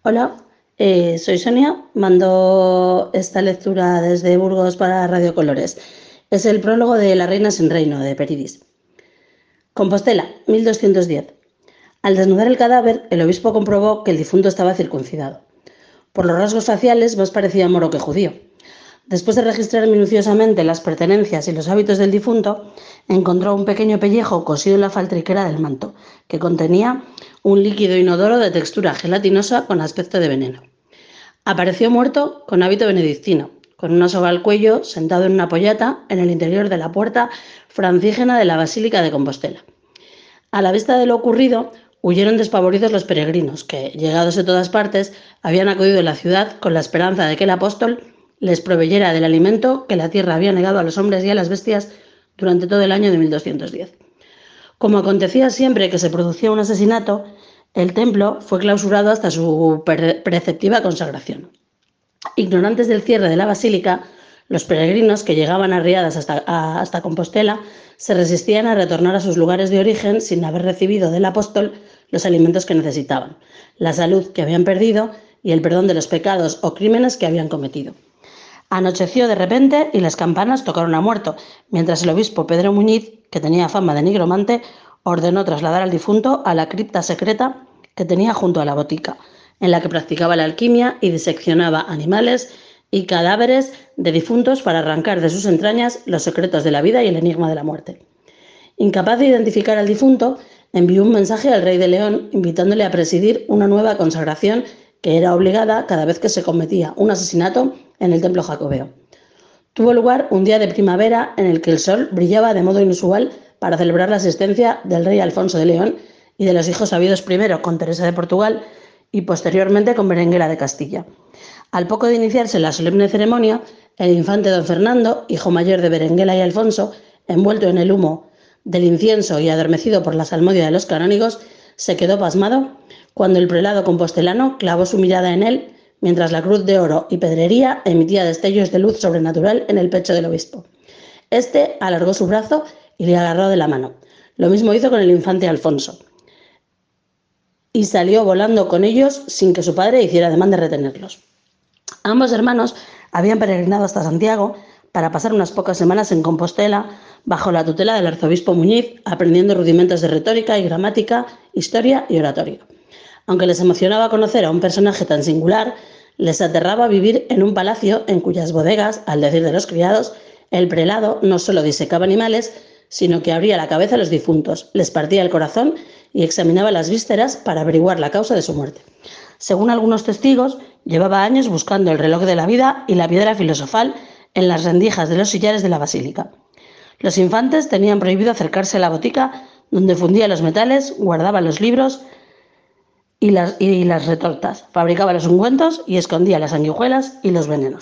Hola, soy Sonia, mando esta lectura desde Burgos para Radio Colores. Es el prólogo de La reina sin reino, de Peridis. Compostela, 1210. Al desnudar el cadáver, el obispo comprobó que el difunto estaba circuncidado. Por los rasgos faciales, más parecía moro que judío. Después de registrar minuciosamente las pertenencias y los hábitos del difunto, encontró un pequeño pellejo cosido en la faltriquera del manto, que contenía un líquido inodoro de textura gelatinosa con aspecto de veneno. Apareció muerto con hábito benedictino, con una soga al cuello, sentado en una pollata en el interior de la puerta francígena de la Basílica de Compostela. A la vista de lo ocurrido, huyeron despavoridos los peregrinos, que, llegados de todas partes, habían acudido a la ciudad con la esperanza de que el apóstol les proveyera del alimento que la tierra había negado a los hombres y a las bestias durante todo el año de 1210. Como acontecía siempre que se producía un asesinato, el templo fue clausurado hasta su preceptiva consagración. Ignorantes del cierre de la basílica, los peregrinos que llegaban arriadas hasta Compostela se resistían a retornar a sus lugares de origen sin haber recibido del apóstol los alimentos que necesitaban, la salud que habían perdido y el perdón de los pecados o crímenes que habían cometido. Anocheció de repente y las campanas tocaron a muerto, mientras el obispo Pedro Muñiz, que tenía fama de nigromante, ordenó trasladar al difunto a la cripta secreta que tenía junto a la botica, en la que practicaba la alquimia y diseccionaba animales y cadáveres de difuntos para arrancar de sus entrañas los secretos de la vida y el enigma de la muerte. Incapaz de identificar al difunto, envió un mensaje al rey de León invitándole a presidir una nueva consagración que era obligada cada vez que se cometía un asesinato en el templo jacobeo. Tuvo lugar un día de primavera en el que el sol brillaba de modo inusual para celebrar la asistencia del rey Alfonso de León y de los hijos habidos primero con Teresa de Portugal y posteriormente con Berenguela de Castilla. Al poco de iniciarse la solemne ceremonia, el infante don Fernando, hijo mayor de Berenguela y Alfonso, envuelto en el humo del incienso y adormecido por la salmodia de los canónigos, se quedó pasmado cuando el prelado compostelano clavó su mirada en él, mientras la cruz de oro y pedrería emitía destellos de luz sobrenatural en el pecho del obispo. Este alargó su brazo y le agarró de la mano. Lo mismo hizo con el infante Alfonso, y salió volando con ellos sin que su padre hiciera ademán de retenerlos. Ambos hermanos habían peregrinado hasta Santiago para pasar unas pocas semanas en Compostela bajo la tutela del arzobispo Muñiz, aprendiendo rudimentos de retórica y gramática, historia y oratoria. Aunque les emocionaba conocer a un personaje tan singular, les aterraba vivir en un palacio en cuyas bodegas, al decir de los criados, el prelado no solo disecaba animales, sino que abría la cabeza a los difuntos, les partía el corazón y examinaba las vísceras para averiguar la causa de su muerte. Según algunos testigos, llevaba años buscando el reloj de la vida y la piedra filosofal en las rendijas de los sillares de la basílica. Los infantes tenían prohibido acercarse a la botica donde fundía los metales, guardaba los libros y las retortas, fabricaba los ungüentos y escondía las sanguijuelas y los venenos.